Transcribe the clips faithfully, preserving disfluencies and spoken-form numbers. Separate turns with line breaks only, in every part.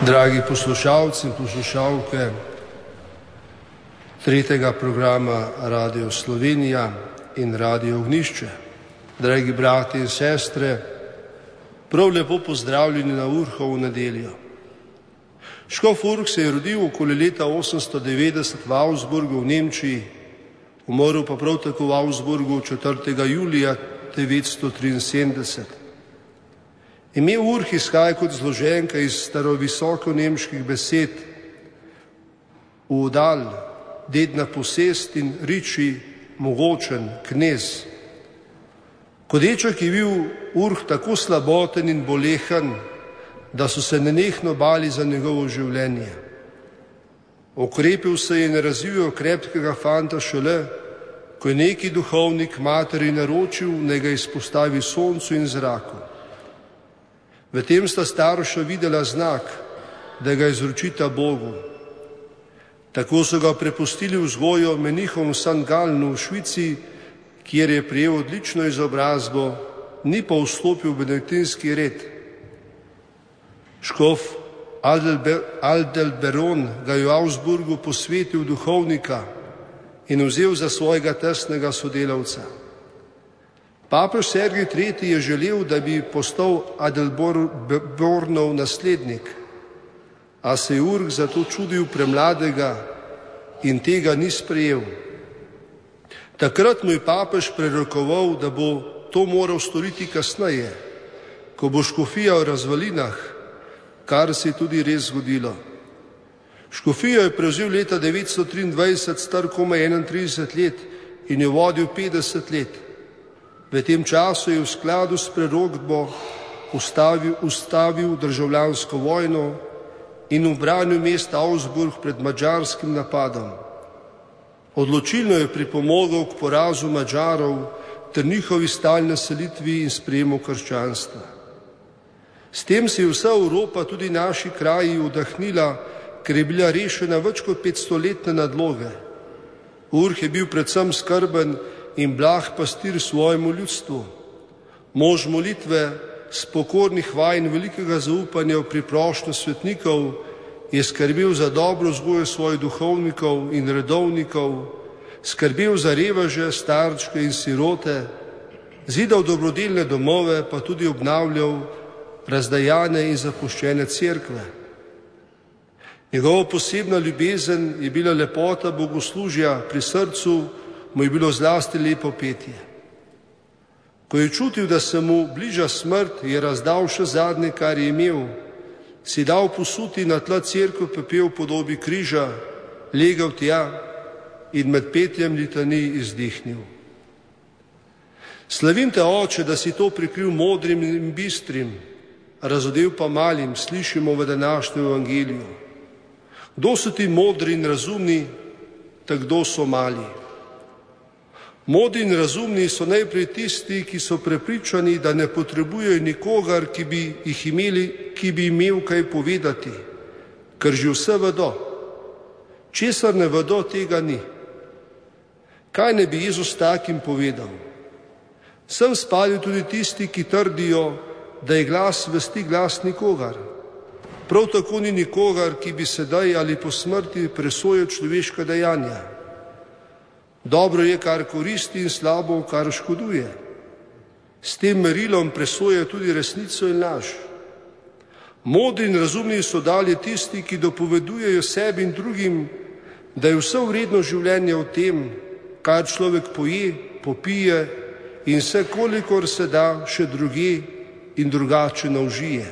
Dragi poslušalci in poslušalke tretjega programa Radio Slovenija in Radio Ognjišče, dragi brati in sestre, prav lepo pozdravljeni na Urhovo nedeljo. Škof Urh se je rodil okoli leta osemsto devetdeset v Augsburgu v Nemčiji, umrl pa prav tako v Augsburgu četrtega julija devetsto triinsedemdeset. Ime Urh izhaja kot zloženka iz starovisoko nemških besed udal, dedna posest in riči, mogočen, knez. Kot deček je bil Urh tako slaboten in bolehen, da so se nenehno bali za njegovo življenje. Okrepil se je in razvil krepkega fanta šele, ko je neki duhovnik materi naročil, naj ga izpostavi soncu in zraku. V tem sta starša videla znak, da ga izročita Bogu. Tako so ga prepustili vzgojo menihom v Sankt Galnu v Švici, kjer je prejel odlično izobrazbo, ni pa vstopil v benediktinski red. Škof Adalberon ga je v Augsburgu posvetil duhovnika in vzel za svojega tesnega sodelavca. Papež Sergij tretji je želel, da bi postal Adalbornov naslednik, a se je Urh zato čudil premladega in tega ni sprejel. Takrat mu je papež prerokoval, da bo to moral storiti kasneje, ko bo škofija v razvalinah, kar se je tudi res zgodilo. Škofijo je prevzel leta devetsto triindvajset, star komaj enaintrideset let in jo vodil petdeset let. V tem času je v skladu s prerokbo ustavil, ustavil državljansko vojno in ubranil mesta Augsburg pred madžarskim napadom. Odločilno je pripomogel k porazu Madžarov ter njihovi stalni selitvi in sprejemu krščanstva. S tem se je vsa Evropa, tudi naši kraji, vdahnila, ker je bila rešena več kot petstoletne nadloge. Urh je bil predvsem skrben in blag pastir svojemu ljudstvu. Mož molitve, spokornih vaj in velikega zaupanja v priprošnjo svetnikov, je skrbel za dobro vzgojo svojih duhovnikov in redovnikov, skrbel za reveže, starčke in sirote, zidal dobrodelne domove, pa tudi obnavljal razdajane in zapuščene cerkve. Njegova posebna ljubezen je bila lepota bogoslužja, pri srcu mu je bilo zlasti lepo petje. Ko je čutil, da se mu bliža smrt, je razdal še zadnje, kar je imel, si dal posuti na tla cerkev pepel v podobi križa, legel tja in med petjem litanij izdihnil. Slavim te, Oče, da si to prikril modrim in bistrim, razodel pa malim, slišimo v današnjem evangeliju. Kdo so ti modri in razumni, tak kdo so mali? Modri in razumni so najprej tisti, ki so prepričani, da ne potrebujejo nikogar, ki bi jih imeli, ki bi imel kaj povedati, ker že vse vedo. Česar ne vedo, tega ni. Kaj ne bi Jezus takim povedal? Sem spadajo tudi tisti, ki trdijo, da je glas vesti glas nikogar. Prav tako ni nikogar, ki bi sedaj ali po smrti presojal človeška dejanja. Dobro je, kar koristi, in slabo, kar škoduje. S tem merilom presoja tudi resnico in laž. Modri in razumni so dalje tisti, ki dopovedujejo sebi in drugim, da je vse vredno življenje v tem, kar človek poje, popije in vse, kolikor se da, še druge in drugače naužije.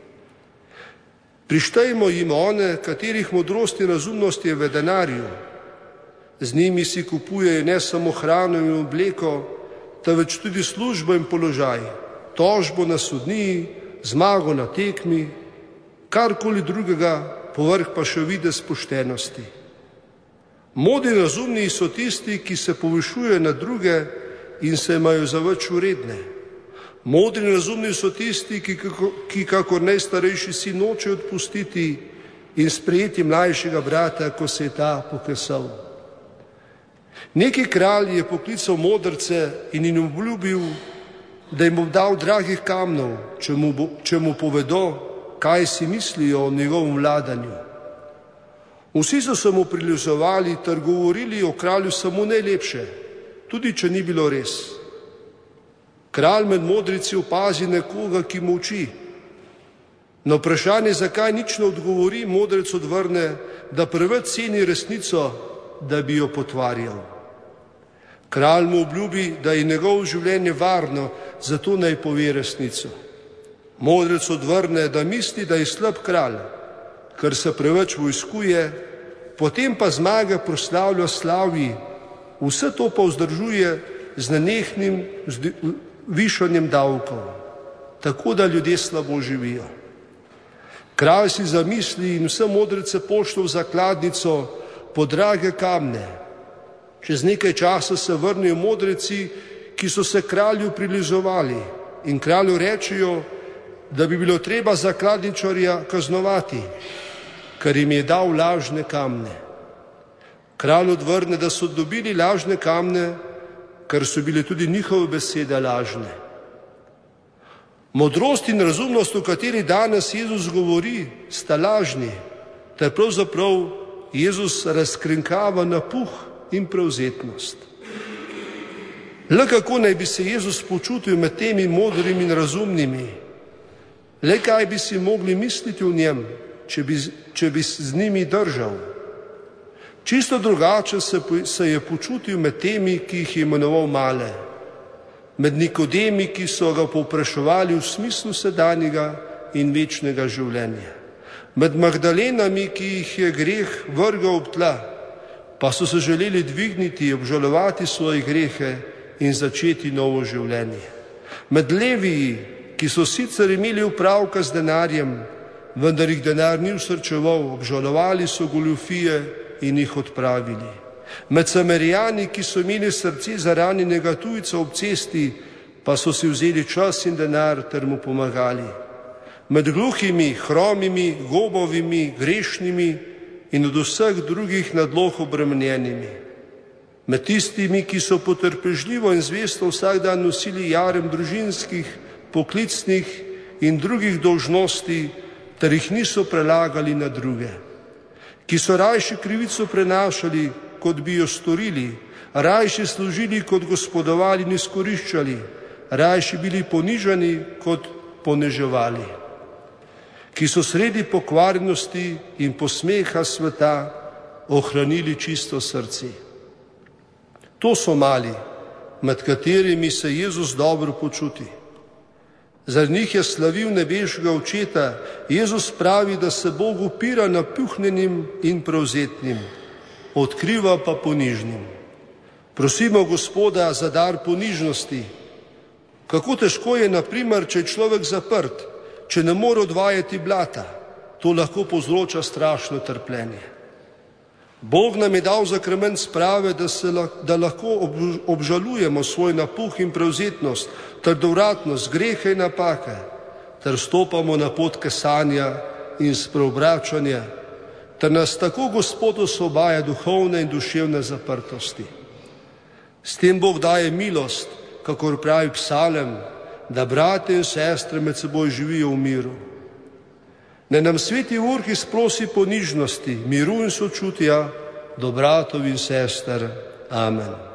Prištejmo jim one, katerih modrost in razumnost je v denarju. Z njimi si kupujejo ne samo hrano in obleko, temveč tudi službo in položaj, tožbo na sodniji, zmago na tekmi, karkoli drugega, povrh pa še videz poštenosti. Modri in razumni so tisti, ki se povišujejo na druge in se imajo za več vredne. Modri in razumni so tisti, ki, ki kakor najstarejši sin noče odpustiti in sprejeti mlajšega brata, ko se je ta pokesal. Neki kralj je poklical modrce in jim obljubil, da jim bo dal dragih kamnov, če mu, bo, če mu povedo, kaj si mislijo o njegovem vladanju. Vsi so se mu prilizovali ter govorili o kralju samo najlepše, tudi če ni bilo res. Kralj med modrici opazi nekoga, ki molči. Na vprašanje, zakaj nič ne odgovori, modrec odvrne, da preveč ceni resnico, da bi jo potvarjal. Kralj mu obljubi, da je njegovo življenje varno, zato naj pove resnico. Modrec odvrne, da misli, da je slab kralj, ker se preveč vojskuje, potem pa zmage proslavlja slavi, vse to pa vzdržuje z nenehnim višanjem davkov, tako da ljudje slabo živijo. Kralj si zamisli in vse modrece pošlje v zakladnico po drage kamne. Čez nekaj časa se vrnejo modreci, ki so se kralju prilizovali, in kralju rečejo, da bi bilo treba zakladničarja kaznovati, ker jim je dal lažne kamne. Kralj odvrne, da so dobili lažne kamne, ker so bile tudi njihove besede lažne. Modrost in razumnost, o kateri danes Jezus govori, sta lažni, ter pravzaprav Jezus razkrinkava napuh in prevzetnost. Le kako naj bi se Jezus počutil med temi modrimi in razumnimi? Le kaj bi si mogli misliti o njem, če bi, če bi z njimi držal? Čisto drugače se, se je počutil med temi, ki jih je imenoval male, med Nikodemi, ki so ga povpraševali v smislu sedanjega in večnega življenja, med Magdalenami, ki jih je greh vrgal ob tla, pa so se želeli dvigniti, obžalovati svoje grehe in začeti novo življenje, med Leviji, ki so sicer imeli upravka z denarjem, vendar jih denar ni usrčeval, obžalovali so goljufije in jih odpravili. Med Samarijani, ki so imeli srce za ranjenega tujca ob cesti, pa so si vzeli čas in denar ter mu pomagali. Med gluhimi, hromimi, gobovimi, grešnimi in od vseh drugih nadloh obremenjenimi. Med tistimi, ki so potrpežljivo in zvesto vsak dan nosili jarem družinskih, poklicnih in drugih dolžnosti, ter jih niso prelagali na druge. Ki so rajši krivico prenašali, kot bi jo storili, rajši služili, kot gospodovali in izkoriščali, rajši bili ponižani, kot poneževali. Ki so sredi pokvarjenosti in posmeha sveta ohranili čisto srce. To so mali, med katerimi se Jezus dobro počuti. Zaradi njih je slavil nebeškega očeta. Jezus pravi, da se Bog upira napuhnjenim in prevzetnim, odkriva pa ponižnim. Prosimo Gospoda za dar ponižnosti. Kako težko je, na primer, če je človek zaprt, če ne more odvajati blata, to lahko povzroča strašno trpljenje. Bog nam je dal zakrament sprave, da, se, da lahko obžalujemo svoj napuh in prevzetnost, trdovratnost, grehe in napake, ter stopamo na pot kesanja in spreobračanja, ter nas tako Gospod osvobaja duhovne in duševne zaprtosti. S tem Bog daje milost, kakor pravi psalem, da bratje in sestre med seboj živijo v miru. Naj nam sveti Urh izprosi ponižnosti, miru in sočutja do bratov in sester. Amen.